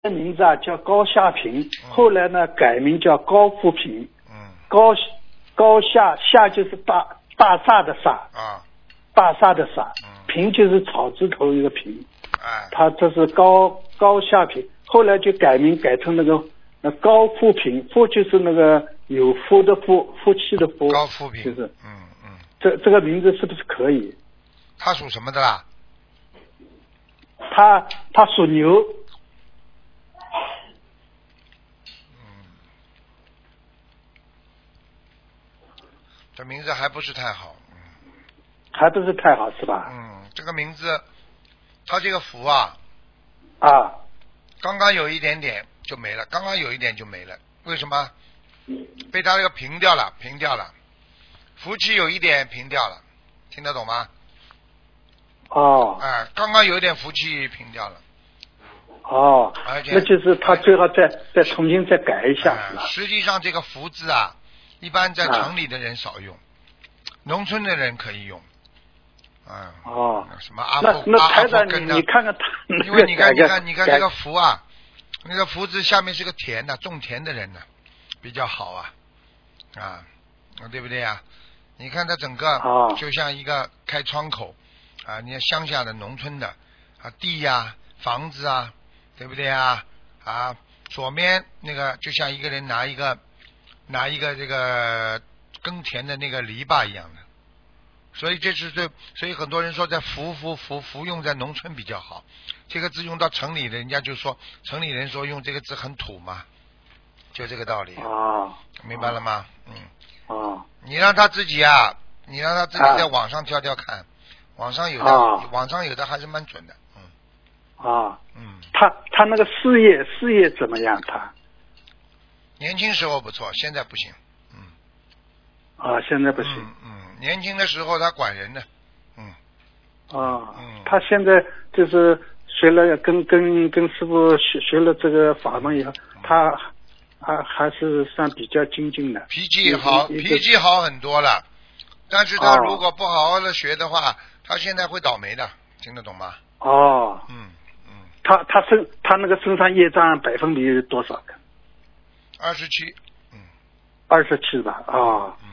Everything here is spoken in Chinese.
的名字啊叫高下平，后来呢改名叫高富平。高下就是大厦的厦啊， 大厦的厦，平就是草字头一个平。 哎， 他这是高下平，后来就改名改成那高富平，富就是那个有夫的夫，夫妻的夫。 高富平， 就是这个名字是不是可以？ 他属什么的啦？ 他属牛。 这名字还不是太好。 还不是太好是吧？ 这个名字，他这个福啊，刚刚有一点点就没了，刚刚有一点就没了。为什么？被他这个平掉了，福气有一点平掉了，听得懂吗？刚刚有一点福气平掉了。 那就是他最好再重新再改一下。 实际上这个福字啊，一般在城里的人少用，农村的人可以用。什么阿富根你看看他， 因为你看这个福啊，那个福字下面是个田的，种田的人呢比较好对不对啊？你看它整个就像一个开窗口你看乡下的农村的地呀房子对不对左面那个就像一个人拿一个这个耕田的那个篱笆一样的。所以很多人说在福用在农村比较好，这个字用到城里的人家就说城里人说用这个字很土嘛，就这个道理。明白了吗？你让他自己在网上挑挑看，网上有的还是蛮准的。 他那个事业怎么样？他年轻时候不错，现在不行。 现在不行。 年轻的时候他管人的。 他现在就是学了跟师傅学了这个法门以后，他还是算比较精进的。 脾气好很多了，但是他如果不好好的学的话，他现在会倒霉的，听得懂吗？ 他那个身上业障%多少个？ 27。 27吧。